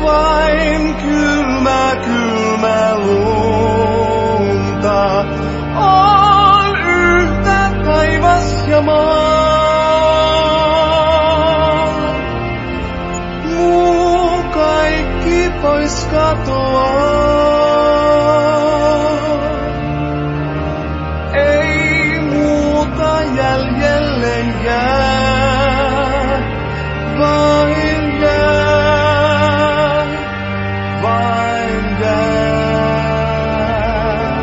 vain kylmä lunta. On yhtä taivas ja maa. Muu kaikki pois katoaa. Ei muuta jäljelle jää, vain jää, vain jää.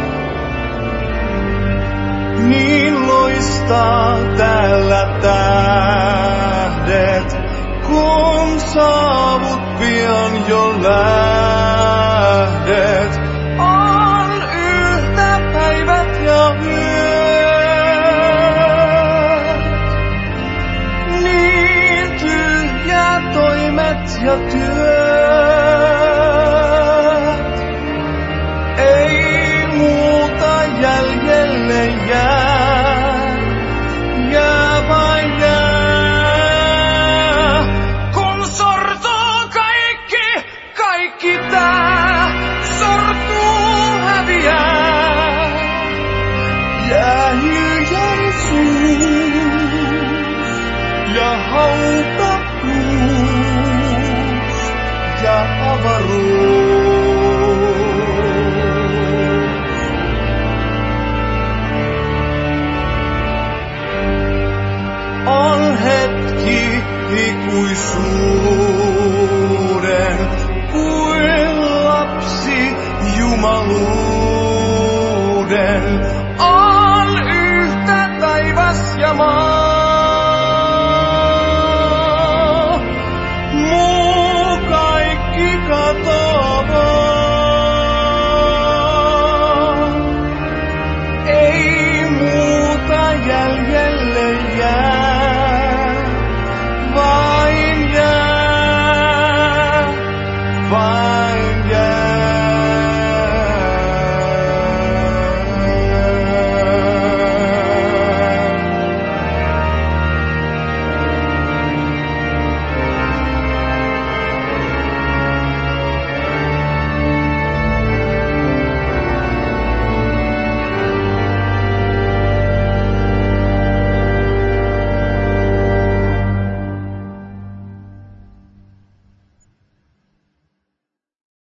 Niin loistaa täällä tähdet, kun saavut pian jo lähdet. On yhtä päivät ja yöt, niin tyhjää toimet ja työt. Ei muuta jäljelle jää, jää vain jää. Kun sortuu kaikki tää, sortuu häviää. Jää hiljaisuus ja hautaus ja avaruus.